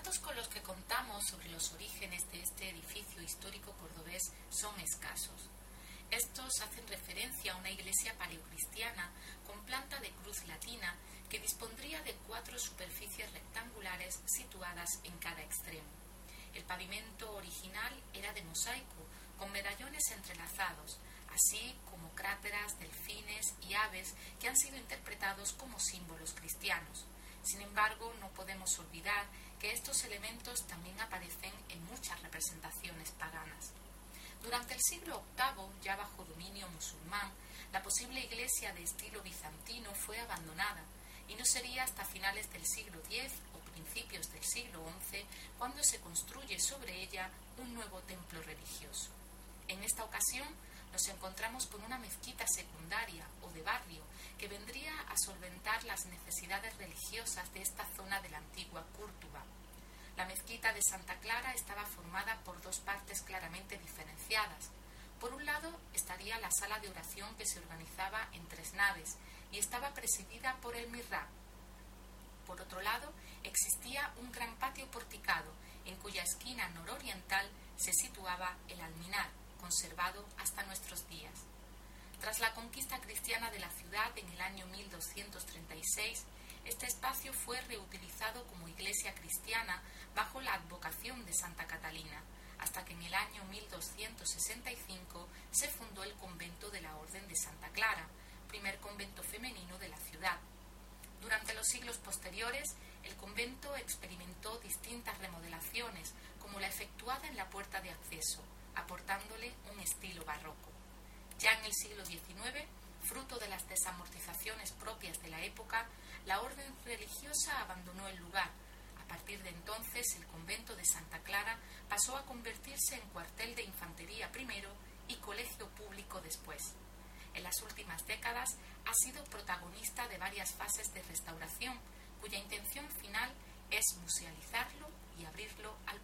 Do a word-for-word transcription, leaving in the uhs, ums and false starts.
datos con los que contamos sobre los orígenes de este edificio histórico cordobés son escasos. Estos hacen referencia a una iglesia paleocristiana con planta de cruz latina que dispondría de cuatro superficies rectangulares situadas en cada extremo. El pavimento original era de mosaico, con medallones entrelazados, así como cráteras, delfines y aves que han sido interpretados como símbolos cristianos. Sin embargo, no podemos olvidar que estos elementos también aparecen en muchas representaciones paganas. Durante el siglo octavo, ya bajo dominio musulmán, la posible iglesia de estilo bizantino fue abandonada y no sería hasta finales del siglo diez o principios del siglo once cuando se construye sobre ella un nuevo templo religioso. En esta ocasión nos encontramos con una mezquita secundaria o de barrio que vendría a solventar las necesidades religiosas de esta zona de la antigua Córdoba. La mezquita de Santa Clara estaba formada por dos partes claramente diferenciadas. Por un lado estaría la sala de oración que se organizaba en tres naves y estaba presidida por el mihrab. Por otro lado existía un gran patio porticado en cuya esquina nororiental se situaba el alminar, conservado hasta nuestros días. Tras la conquista cristiana de la ciudad en el año mil doscientos treinta y seis, este espacio fue reutilizado como iglesia cristiana bajo la advocación de Santa Catalina, hasta que en el año mil doscientos sesenta y cinco se fundó el convento de la Orden de Santa Clara, primer convento femenino de la ciudad. Durante los siglos posteriores, el convento experimentó distintas remodelaciones, como la efectuada en la puerta de acceso, aportándole un estilo barroco. Ya en el siglo diecinueve, fruto de las desamortizaciones propias de la época, la orden religiosa abandonó el lugar. A partir de entonces, el convento de Santa Clara pasó a convertirse en cuartel de infantería primero y colegio público después. En las últimas décadas ha sido protagonista de varias fases de restauración, cuya intención final es musealizarlo y abrirlo al